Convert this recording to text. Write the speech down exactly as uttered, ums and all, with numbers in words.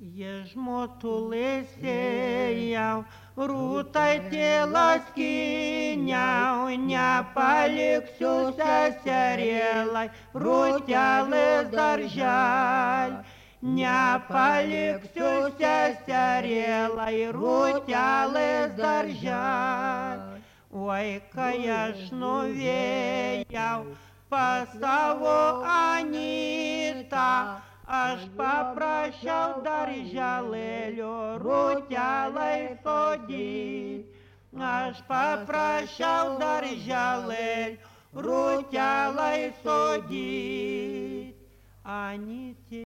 Є жмотули сіяв, рутай тіла скиняв, ня паліксюся сярєлай, рутяли заржаль. Ня паліксюся сярєлай, рутяли заржаль. Ой, каяшно веяв, пасаво Аніта, аж попрощав даржалелю, рутялай ходіть. Аж попрощав даржалель, рутялай ходіть. Аніті